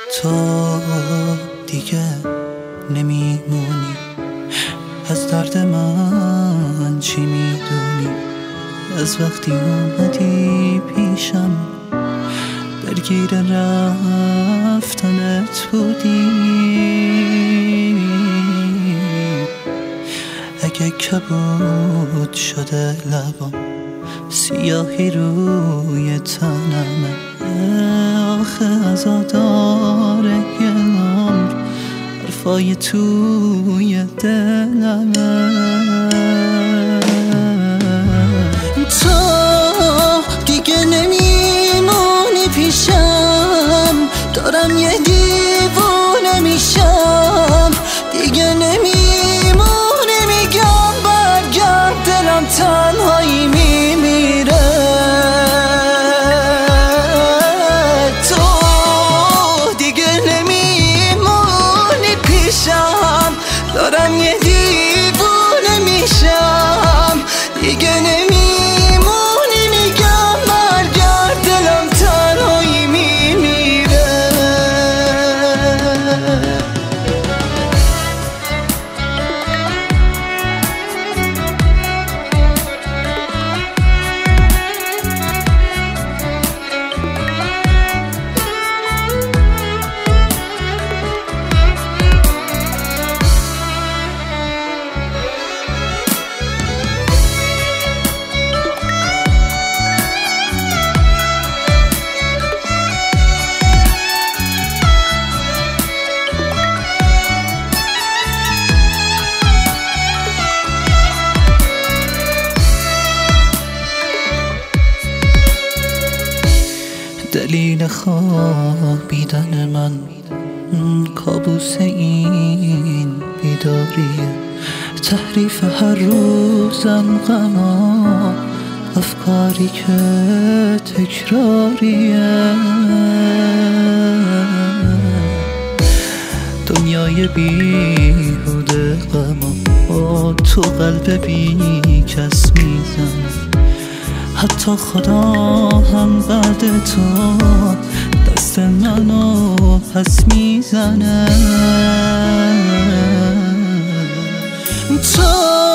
تو دیگه نمیمونی، از درد من چی میدونی؟ از وقتی اومدی پیشم درگیر رفتنت بودی. اگه کبود شده لبام، سیاهی روی تنمه، آخه عزاداره یه عمر حرفای توی دلمه. تو دیگه نمیمونی پیشم، دارم یه دیوونه میشم. دیگه نمیمونی، میگم برگرد، دلم تنهایی میمیره. تو دیگه نمیمونی پیشم، دارم یه دیوونه میشم. دیگه نمیمونی، میگم برگرد، دلم تنهایی میمیره. دلیل خوابیدن من کابوس این بیداریه، تحریف هر روزم غما، افکاری که تکراریه. دنیای بیهوده غما تو قلب بی کس میزنه، حتی خدا هم بعد تو دست منو پس میزنه. تو